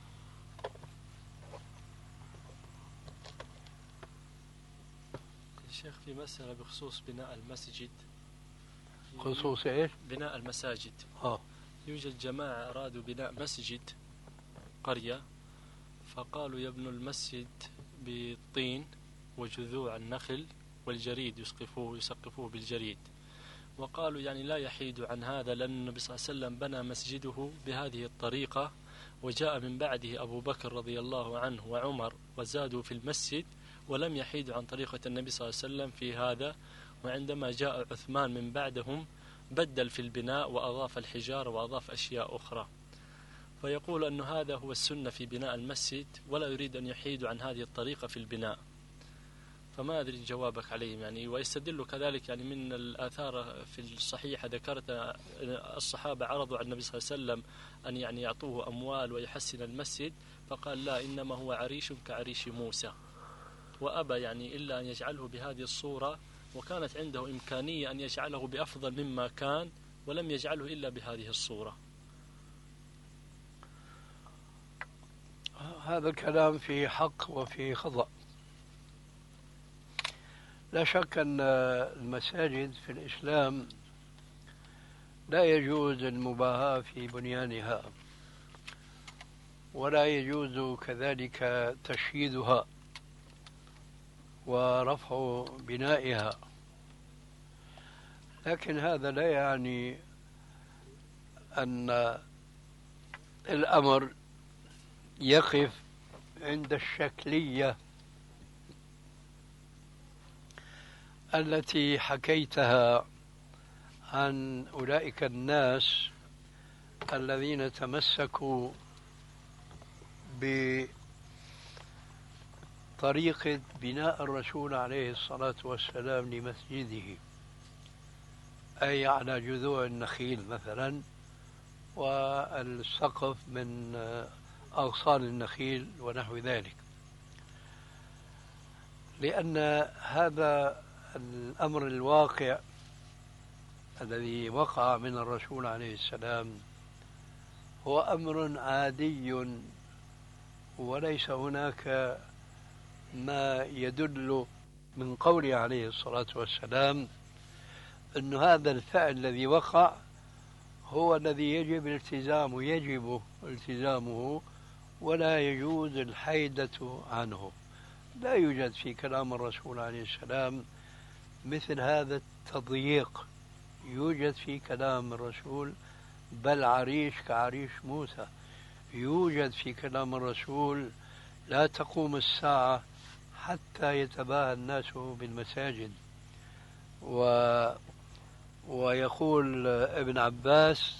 الشيخ، في مسألة بخصوص بناء المسجد. خصوص إيش؟ بناء المساجد. يوجد جماعة أرادوا بناء مسجد قرية، فقالوا يبنوا المسجد بالطين وجذوع النخل والجريد، يسقفوه بالجريد. وقالوا يعني لا يحيدوا عن هذا، لأن النبي صلى الله عليه وسلم بنى مسجده بهذه الطريقة، وجاء من بعده أبو بكر رضي الله عنه وعمر وزادوا في المسجد ولم يحيدوا عن طريقة النبي صلى الله عليه وسلم في هذا. وعندما جاء عثمان من بعدهم بدل في البناء وأضاف الحجارة وأضاف أشياء أخرى. فيقول أن هذا هو السنة في بناء المسجد، ولا يريد أن يحيدوا عن هذه الطريقة في البناء. فما أدري جوابك عليهم يعني. ويستدل كذلك يعني من الآثار في الصحيحة ذكرت الصحابة عرضوا على النبي صلى الله عليه وسلم أن يعني يعطوه أموال ويحسن المسجد، فقال لا، إنما هو عريش كعريش موسى، وأبى يعني إلا أن يجعله بهذه الصورة، وكانت عنده إمكانية أن يجعله بأفضل مما كان، ولم يجعله إلا بهذه الصورة. هذا الكلام في حق وفي خطأ. لا شك أن المساجد في الإسلام لا يجوز المباهاة في بنيانها، ولا يجوز كذلك تشييدها ورفع بنائها، لكن هذا لا يعني أن الأمر يقف عند الشكلية التي حكيتها عن أولئك الناس الذين تمسكوا بطريقة بناء الرسول عليه الصلاة والسلام لمسجده، أي على جذوع النخيل مثلا، والسقف من أغصان النخيل ونحو ذلك. لأن هذا الأمر الواقع الذي وقع من الرسول عليه السلام هو أمر عادي، وليس هناك ما يدل من قوله عليه الصلاة والسلام أن هذا الفعل الذي وقع هو الذي يجب التزامه ولا يجوز الحيدة عنه. لا يوجد في كلام الرسول عليه السلام مثل هذا التضييق يوجد في كلام الرسول، بل عريش كعريش موسى يوجد في كلام الرسول. لا تقوم الساعة حتى يتباهى الناس بالمساجد. ويقول ابن عباس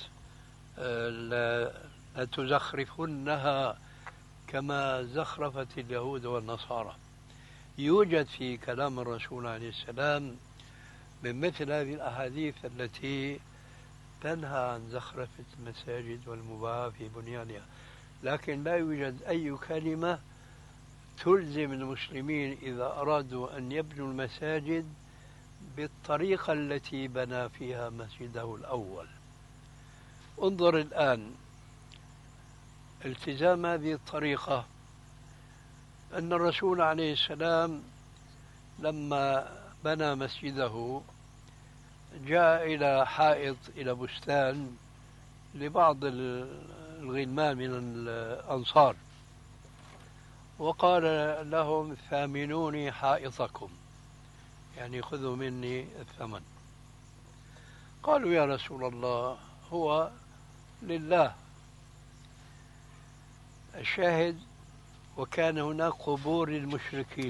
لتزخرفنها كما زخرفت اليهود والنصارى، يوجد في كلام الرسول عليه السلام من مثل هذه الأحاديث التي تنهى عن زخرفة المساجد والمباح في بنيانها، لكن لا يوجد أي كلمة تلزم المسلمين إذا أرادوا أن يبنوا المساجد بالطريقة التي بنى فيها مسجده الأول. انظر الآن التزام هذه الطريقة، أن الرسول عليه السلام لما بنى مسجده جاء إلى حائط، إلى بستان لبعض الغلمان من الأنصار، وقال لهم ثامنوني حائطكم، يعني خذوا مني الثمن. قالوا يا رسول الله هو لله. الشاهد وكان هناك قبور للمشركين،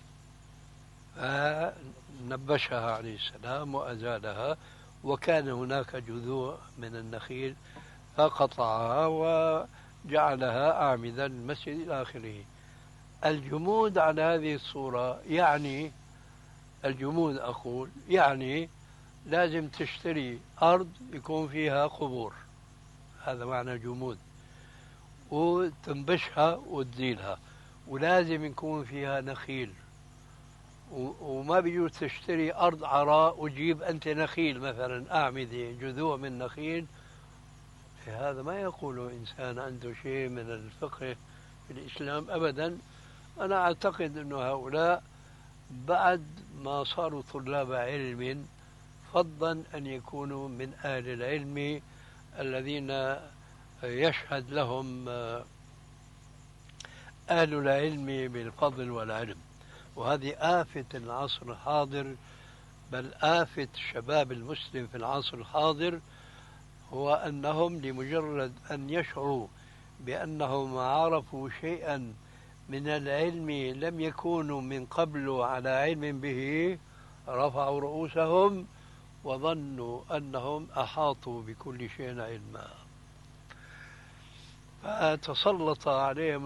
فنبشها عليه السلام وأزالها، وكان هناك جذوع من النخيل فقطعها وجعلها أعمدة للمسجد إلى آخره. الجمود على هذه الصورة يعني الجمود أقول يعني لازم تشتري أرض يكون فيها قبور، هذا معنى جمود، وتنبشها وتزيلها، ولازم يكون فيها نخيل، وما بيجوز تشتري أرض عراء وتجيب أنت نخيل مثلا أعمدة جذوع من نخيل. هذا ما يقوله إنسان عنده شيء من الفقه في الإسلام أبدا. أنا أعتقد أن هؤلاء بعد ما صاروا طلاب علم فضلا أن يكونوا من أهل العلم الذين يشهد لهم أهل العلم بالفضل والعلم. وهذه آفة العصر الحاضر، بل آفة الشباب المسلم في العصر الحاضر، هو أنهم لمجرد أن يشعروا بأنهم عرفوا شيئا من العلم لم يكونوا من قبل على علم به رفعوا رؤوسهم وظنوا أنهم أحاطوا بكل شيء علما، فتسلط عليهم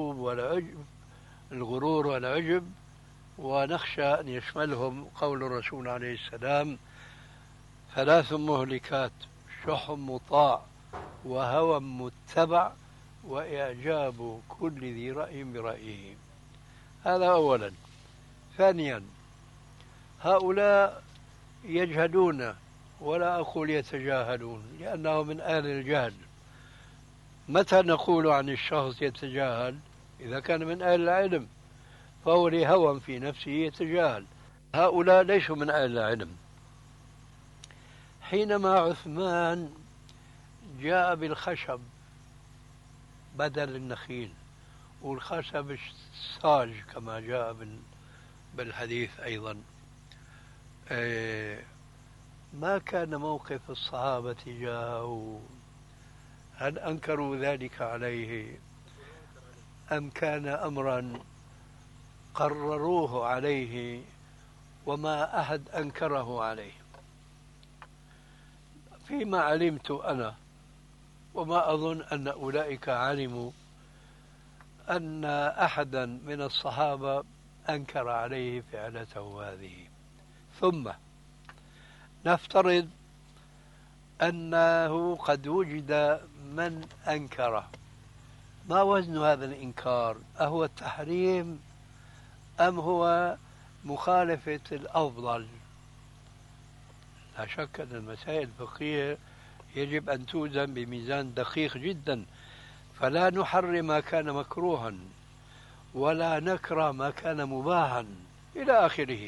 الغرور والعجب، ونخشى أن يشملهم قول الرسول عليه السلام: ثلاث مهلكات، شح مطاع، وهوى متبع، وإعجاب كل ذي رأي برأيه. هذا أولا. ثانيا، هؤلاء يجهلون، ولا أقول يتجاهلون لأنه من أهل الجهل. متى نقول عن الشخص يتجاهل؟ إذا كان من أهل العلم، فهو لهوى في نفسه يتجاهل. هؤلاء ليسوا من أهل العلم. حينما عثمان جاء بالخشب بدل النخيل، والخشب الساج كما جاء بالحديث أيضا، ما كان موقف الصحابة تجاهه؟ هل أنكروا ذلك عليه أم كان أمرا قرروه عليه وما أحد أنكره عليه؟ فيما علمت أنا، وما أظن أن أولئك علموا، أن أحدا من الصحابة أنكر عليه فعلته هذه. ثم نفترض أنه قد وجد من أنكره، ما وزن هذا الإنكار؟ أهو التحريم أم هو مخالفة الأفضل؟ لا شك أن المسائل الفقهية يجب أن توزن بميزان دقيق جدا، فلا نحرم ما كان مكروها ولا نكره ما كان مباحا إلى آخره.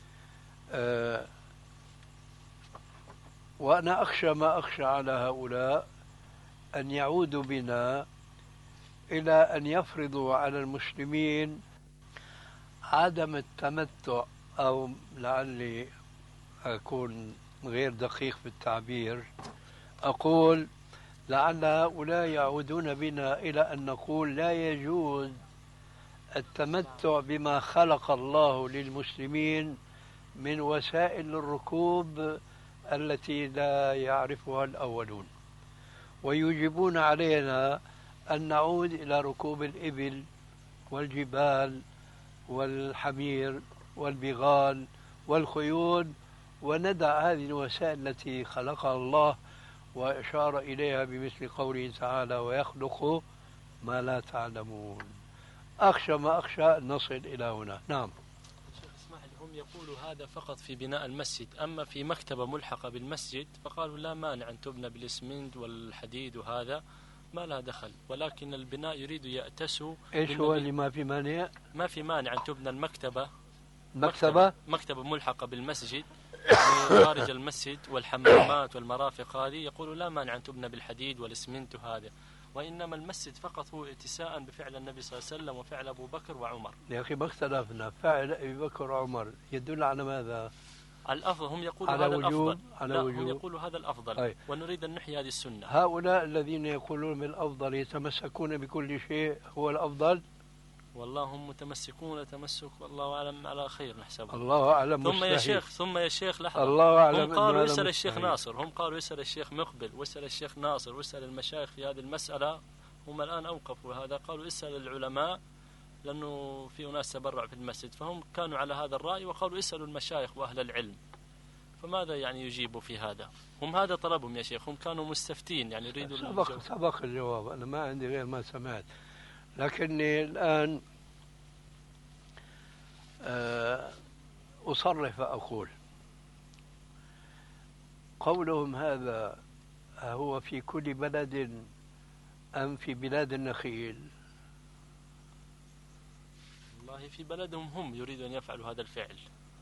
وأنا أخشى ما أخشى على هؤلاء أن يعودوا بنا إلى أن يفرضوا على المسلمين عدم التمتع، أو لعلي أكون غير دقيق في التعبير، أقول لعل هؤلاء يعودون بنا إلى أن نقول لا يجوز التمتع بما خلق الله للمسلمين من وسائل الركوب التي لا يعرفها الأولون، ويجبون علينا أن نعود إلى ركوب الإبل والجبال والحمير والبغال والخيول، وندع هذه الوسائل التي خلقها الله وأشار إليها بمثل قوله تعالى ويخلق ما لا تعلمون. أخشى ما أخشى أن نصل إلى هنا. نعم. اسمح لي، هم يقولوا هذا فقط في بناء المسجد، أما في مكتبة ملحقة بالمسجد فقالوا لا مانع أن تبنى بالإسمنت والحديد وهذا ما لها دخل، ولكن البناء يريد يأتسوا. إيش هو اللي ما في مانع؟ ما في مانع أن تبنى المكتبة مكتبة ملحقة بالمسجد يعني خارج المسجد، والحمامات والمرافق هذه يقولوا لا مانع أن تبنى بالحديد والإسمنت وهذا، وإنما المسجد فقط هو اتساء بفعل النبي صلى الله عليه وسلم وفعل أبو بكر وعمر. يا أخي ما اختلفنا، فعل أبي بكر وعمر يدل على ماذا؟ على الأفضل. هم يقولوا على هذا وجوب. الأفضل. على لا وجوب. هم يقولوا هذا الأفضل. أي. ونريد أن نحيي هذه السنة. هؤلاء الذين يقولون بالأفضل يتمسكون بكل شيء هو الأفضل. والله هم متمسكون تمسك والله أعلم على خير نحسبه. الله أعلم. ثم يا شيخ لحظة. الله أعلم. هم قالوا يسأل الشيخ ناصر، هم قالوا يسأل الشيخ مقبل ويسأل الشيخ ناصر ويسأل المشايخ في هذه المسألة. هم الآن أوقفوا هذا، قالوا اسأل العلماء لأنه في ناس تبرع في المسجد، فهم كانوا على هذا الرأي وقالوا اسألوا المشايخ وأهل العلم. فماذا يعني يجيبوا في هذا؟ هم هذا طلبهم يا شيخ، هم كانوا مستفتين يعني يريدوا سبق الجواب. أنا ما عندي غير ما سمعت، لكني الآن أصرح فأقول قولهم هذا هو في كل بلد أم في بلاد النخيل؟ والله في بلدهم هم يريدون أن يفعلوا هذا الفعل.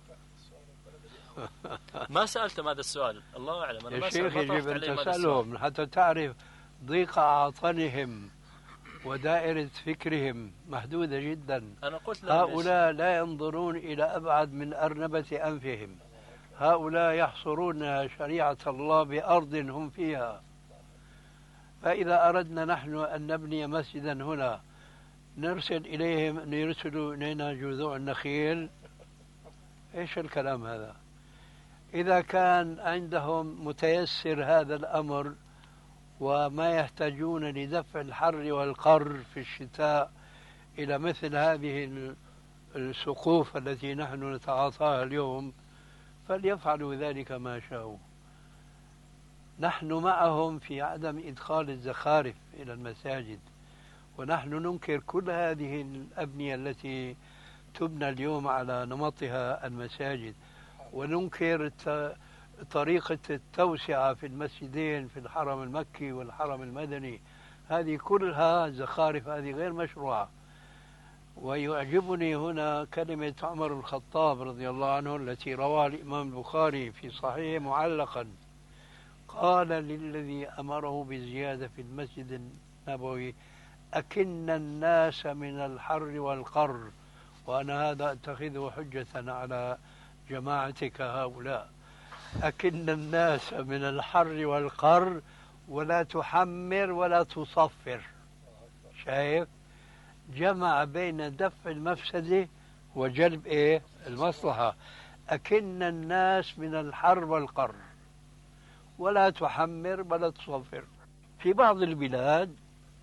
ما سألتم هذا السؤال، الله أعلم. أنا يا شيخ يجب أن تسألهم حتى تعرف ضيق عاطنهم ودائرة فكرهم محدودة جدا. أنا قلت هؤلاء لا ينظرون إلى أبعد من أرنبة أنفهم. هؤلاء يحصرون شريعة الله بأرض هم فيها. فإذا أردنا نحن أن نبني مسجدا هنا نرسل إليهم أن يرسلوا إلينا جذوع النخيل؟ إيش الكلام هذا؟ إذا كان عندهم متيسر هذا الأمر وما يحتاجون لدفع الحر والقر في الشتاء إلى مثل هذه السقوف التي نحن نتعاطاها اليوم، فليفعلوا ذلك ما شاءوا. نحن معهم في عدم إدخال الزخارف إلى المساجد، ونحن ننكر كل هذه الأبنية التي تبنى اليوم على نمطها المساجد، وننكر طريقة التوسعة في المسجدين في الحرم المكي والحرم المدني. هذه كلها زخارف، هذه غير مشروعة. ويعجبني هنا كلمة عمر الخطاب رضي الله عنه التي رواها الإمام البخاري في صحيح معلقا، قال للذي أمره بزيادة في المسجد النبوي أكن الناس من الحر والقر. وأنا هذا أتخذه حجة على جماعتك هؤلاء. أكن الناس من الحر والقر ولا تحمر ولا تصفر. شايف؟ جمع بين دفع المفسدة وجلب المصلحة. أكن الناس من الحر والقر ولا تحمر ولا تصفر. في بعض البلاد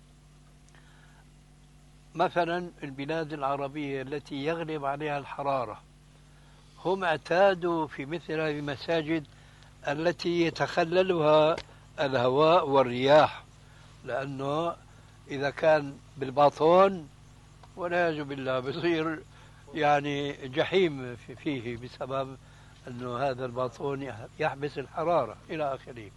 مثلا البلاد العربية التي يغلب عليها الحرارة، هم اعتادوا في مثل هذه المساجد التي يتخللها الهواء والرياح، لأنه إذا كان بالباطون والعياذ بالله بصير يعني جحيم فيه بسبب أنه هذا الباطون يحبس الحرارة إلى آخره.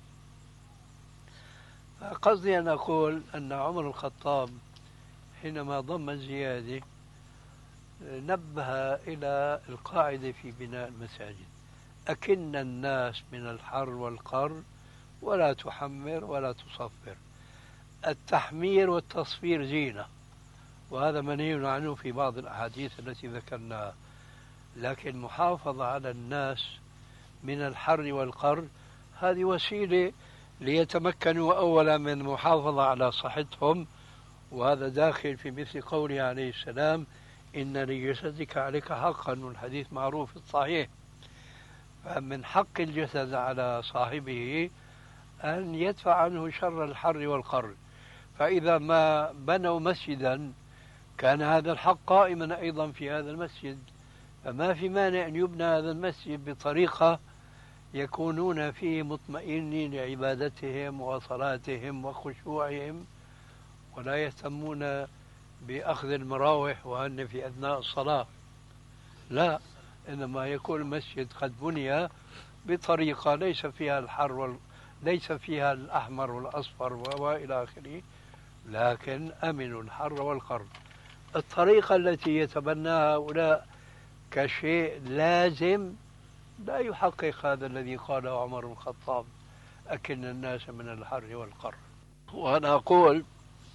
قصدي أن أقول أن عمر الخطاب حينما ضم الزيادة نبه إلى القاعدة في بناء المساجد: أكن الناس من الحر والقر ولا تحمر ولا تصفر. التحمير والتصفير زينة، وهذا منهي عنه في بعض الأحاديث التي ذكرناها، لكن محافظة على الناس من الحر والقر هذه وسيلة ليتمكنوا أولا من المحافظة على صحتهم، وهذا داخل في مثل قوله عليه السلام: إن لجسدك عليك حقا، والحديث معروف الصحيح. فمن حق الجسد على صاحبه أن يدفع عنه شر الحر والقر. فإذا ما بنوا مسجدا كان هذا الحق قائما أيضا في هذا المسجد، فما في مانع أن يبنى هذا المسجد بطريقة يكونون فيه مطمئنين لعبادتهم وصلاتهم وخشوعهم، ولا يهتمون بأخذ المراوح وأن في أثناء الصلاة، لا، إنما يكون المسجد قد بني بطريقة ليس فيها الحر ليس فيها الأحمر والأصفر وإلى آخره، لكن أمن الحر والقر. الطريقة التي يتبناها هؤلاء كشيء لازم لا يحقق هذا الذي قاله عمر بن الخطاب: أكن الناس من الحر والقر. وأنا أقول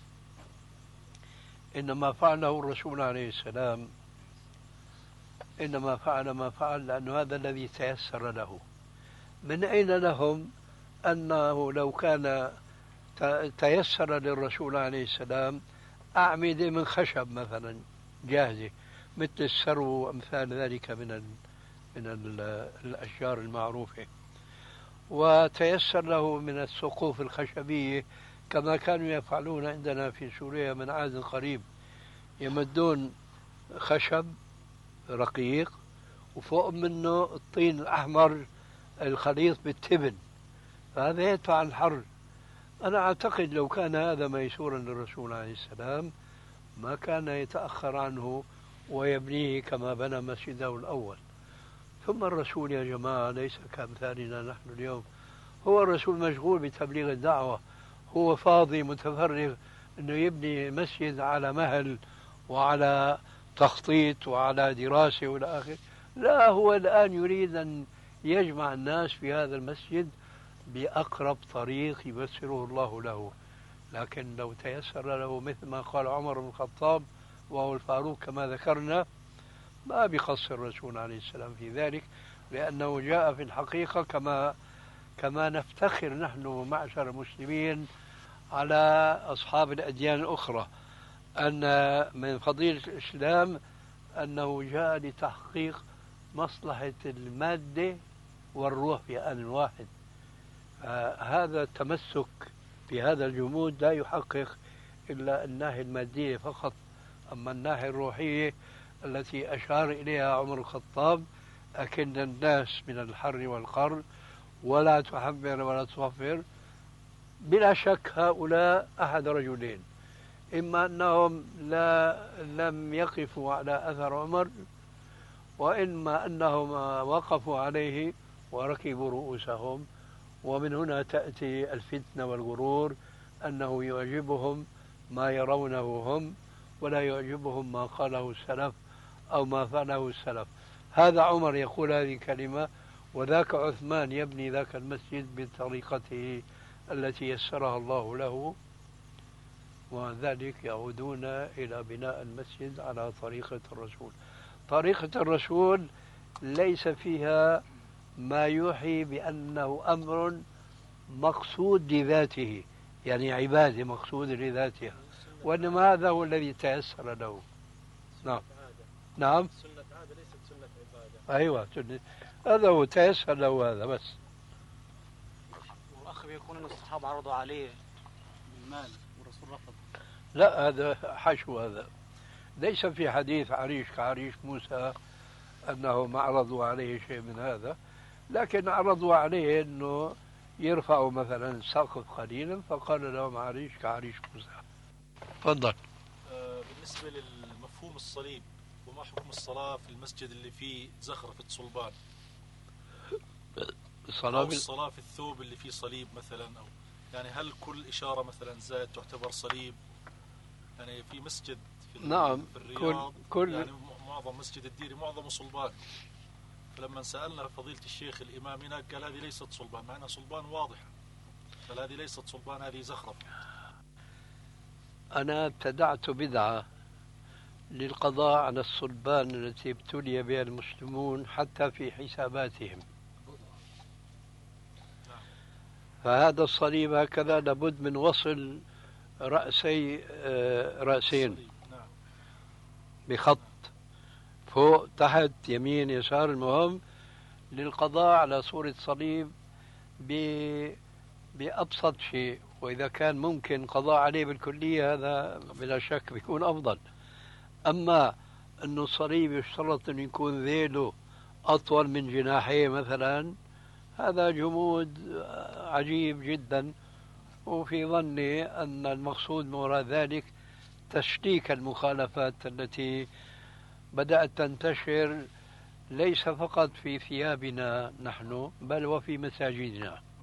إنما فعله الرسول عليه السلام إنما فعل ما فعل لأنه هذا الذي تيسر له. من أين لهم أنه لو كان تيسر للرسول عليه السلام أعمدة من خشب مثلا جاهزة مثل السرو وأمثال ذلك من الأشجار المعروفة، وتيسر له من السقوف الخشبية كما كانوا يفعلون عندنا في سوريا من عهد قريب، يمدون خشب رقيق وفوق منه الطين الأحمر الخليط بالتبن، فهذا يدفع الحر. أنا أعتقد لو كان هذا ميسورا للرسول عليه السلام ما كان يتأخر عنه ويبنيه كما بنى مسجده الأول. ثم الرسول يا جماعة ليس كأمثالنا نحن اليوم، هو الرسول مشغول بتبليغ الدعوة، هو فاضي متفرغ أنه يبني مسجد على مهل وعلى تخطيط وعلى دراسة والى آخره. لا، هو الآن يريد أن يجمع الناس في هذا المسجد بأقرب طريق يبصره الله له. لكن لو تيسر له مثل ما قال عمر بن الخطاب وهو الفاروق كما ذكرنا، ما بقصر الرسول عليه السلام في ذلك، لأنه جاء في الحقيقة كما نفتخر نحن معشر المسلمين على أصحاب الأديان الأخرى أن من فضيلة الإسلام أنه جاء لتحقيق مصلحة المادة والروح في آن واحد. هذا التمسك بهذا الجمود لا يحقق إلا الناحية المادية فقط، أما الناحية الروحية التي أشار إليها عمر الخطاب: أكن الناس من الحر والقر ولا تحمر ولا تصفر، بلا شك هؤلاء أحد رجلين: إما أنهم لم يقفوا على أثر عمر، وإما أنهم وقفوا عليه وركبوا رؤوسهم. ومن هنا تأتي الفتنة والغرور، أنه يعجبهم ما يرونه هم ولا يعجبهم ما قاله السلف أو ما فعله السلف. هذا عمر يقول هذه الكلمة، وذاك عثمان يبني ذاك المسجد بطريقته التي يسرها الله له، وذلك يعودون إلى بناء المسجد على طريقة الرسول. طريقة الرسول ليس فيها ما يوحي بأنه أمر مقصود لذاته، يعني عبادة مقصود لذاتها، وإنما هذا هو الذي تيسر له. نعم نعم، سنة عادة ليست سنة عبادة. أيوة سنة، هذا هو تيسر له هذا بس. والأخ بيكون أن الصحابة عرضوا عليه بالمال والرسول رفض. لا، هذا حشو، هذا ليس في حديث عريش كعريش موسى أنهم عرضوا عليه شيء من هذا، لكن عرضوا عليه أنه يرفعوا مثلا سقف قليلا، فقال لهم عريش كعريش موسى. تفضل. بالنسبة للمفهوم الصليب، وما حكم الصلاة في المسجد اللي فيه زخرفة صلبان؟ الصلاة في الثوب اللي فيه صليب مثلا، أو يعني هل كل إشارة مثلا زائد تعتبر صليب؟ يعني في مسجد في نعم في الرياض كل يعني معظم مسجد الديري معظمه صلبان، فلما سألنا فضيلة الشيخ الإمام هناك قال هذه ليست صلبان، مع أنها صلبان واضحة، قال هذه ليست صلبان، هذه زخرف. أنا ابتدعت بدعة للقضاء على الصلبان التي ابتلي بها المسلمون حتى في حساباتهم. فهذا الصليب هكذا لابد من وصل رأسين بخط فوق تحت يمين يسار، المهم للقضاء على صورة صليب بأبسط شيء، وإذا كان ممكن قضاء عليه بالكلية هذا بلا شك بيكون أفضل. أما أنه الصليب يشترط أن يكون ذيله أطول من جناحيه مثلا، هذا جمود عجيب جدا. وفي ظني أن المقصود من وراء ذلك تشكيك المخالفات التي بدأت تنتشر ليس فقط في ثيابنا نحن بل وفي مساجدنا.